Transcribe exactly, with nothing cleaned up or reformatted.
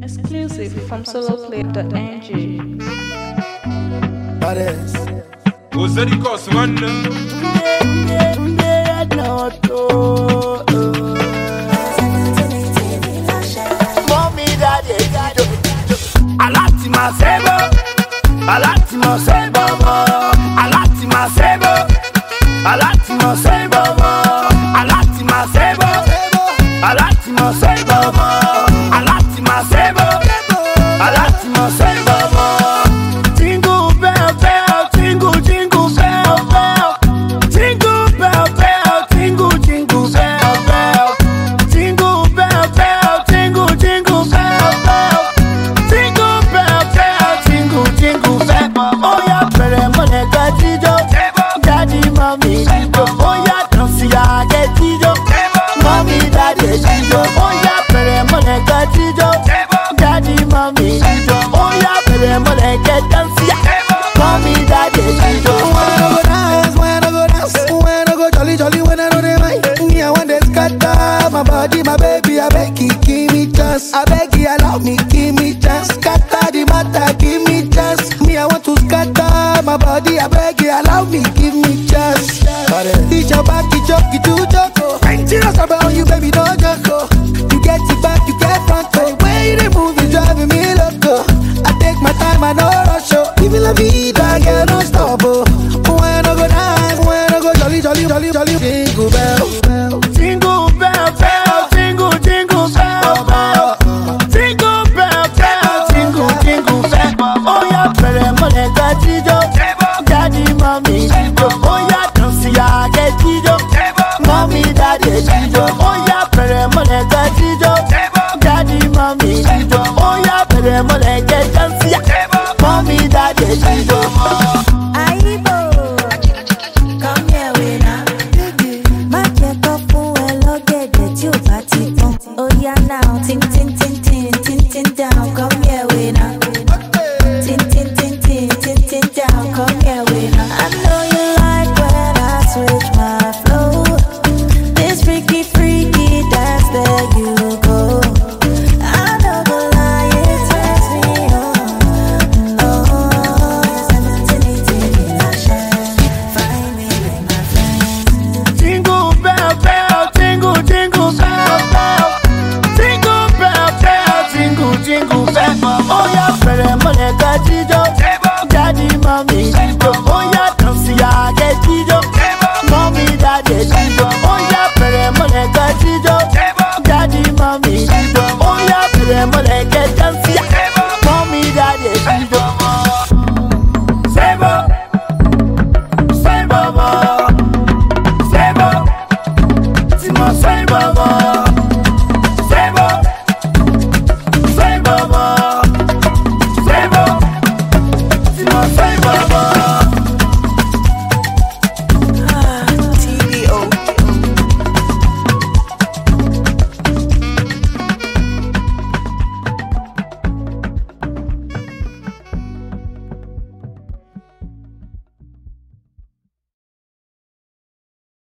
Exclusive from soloplay dot n g. Pares. Ozerikos man. Mommy, daddy, daddy. Alati masebo, alati masebo, alati masebo, alati masebo, alati masebo, alati masebo, alati masebo, alati masebo. Jingle bell bell, jingle jingle bell bell, jingle bell bell, jingle jingle bell bell, jingle bell bell, jingle jingle bell bell, jingle bell bell, jingle jingle bell. Oh yeah, pere mone gajijo, daddy mommy jijo. Oh yeah, dance ya get jijo, mommy daddy jijo. Oh yeah, pere mone gajijo, daddy mommy jijo. Oh yeah, pere mone get dance ya, mommy daddy jijo. When I go dance, when I go dance, when I go jolly jolly, when I know they mind. Me I want to scatter my body, my baby. I beg you, give me chance. I beg you, allow me, give me chance. Scatter the matter, give me chance. Me I want to scatter my body. I beg you, allow me, give me chance. It's your back, it's your key to joko. Serious about you, baby, no joko. You get it back, you get front. The way they move, you driving me loco. I take my time, I know rush. Give me la vida, girl, don't stop. Oh. When I go dance, when I go jolly, jolly, jolly, jolly, jingle bell, Jingle bell bell, jingle jingle bell bell, jingle bell bell, jingle jingle bell. Oh yeah, pere mone gajijo, daddy mommy jijo. Oh yeah, dance ya get jijo, mommy daddy jijo. Oh yeah, pere mone gajijo, daddy mommy jijo. Oh yeah, pere mone get dance ya, mommy daddy jijo. Come here, winner. My get up for a log, get you party. Oh, yeah, now, tin, tin, tin, tin, tin, tin, down. Come here, winner. Tin, tin, tin, tin, tin, tin, down. Come here, winner. I know you like when I switch my flow. This freaky, freaky dance, there you go. I know the lie, it turns me on. Oh, seventeen, eighteen, I shine. Find me with my friends. Jingle bell bell, jingle jingle bell bell, jingle bell bell, jingle jingle bell. Oh yeah, pere mone gajijo, daddy mommy jijo. Oh yeah, dance ya get jijo, mommy daddy jijo. Oh yeah, pere mone gajijo, daddy mommy jijo. Oh yeah, pere mone